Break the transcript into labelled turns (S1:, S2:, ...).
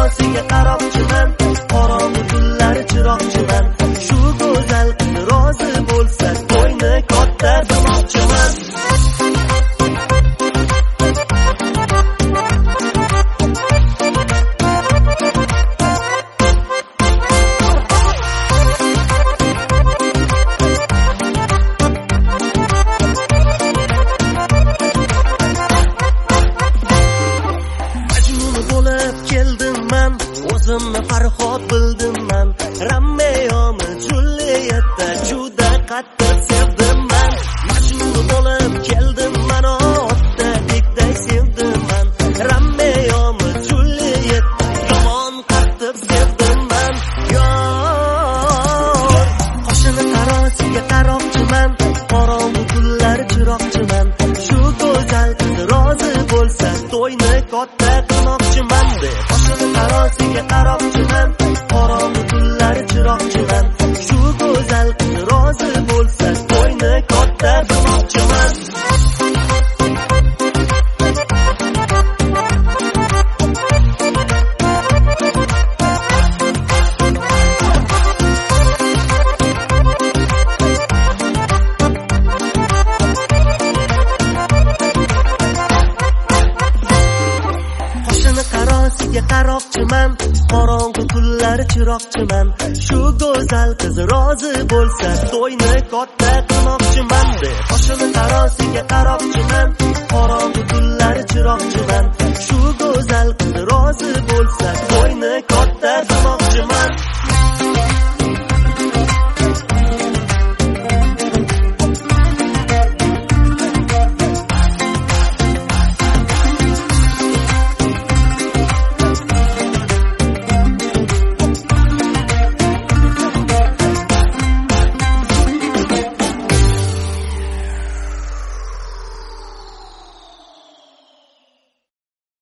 S1: tarosiga qaroqchiman, qorong'u tunlar chiroqchiman. Shu go'zal qiz rozi bo'lsa, to'yni katta qilmoqchiman. O'zimni Farhod bildim man, Romeo-mi Julietta juda qattiq sevdim man. Majnun bo'lib keldim man, otdagidek sevdim man. Romeo-mi Julietta yomon qattiq sevdim man. Yor qoshini tarosiga qaroqchiman, qorong'u kunlar chiroqchiman. Shu go'zal qiz rozi bo'lsa, to'yni katta qilmoqchiman deb tarosiga qaroqchiman, qorong'u kunlar chiroqchiman. Shu go'zal qiz rozi bo'lsa, to'yni katta qilmoqchiman. Qaroqchiman, qorong'u kunlar chiroqchiman. Shu go'zal qiz rozi bo'lsa, to'yni katta qilmoqchiman deb qoshini tarosiga qaroqchiman, qorong'u kunlar chiroqchiman. Shu go'zal qiz rozi bo'lsa, to'yni katta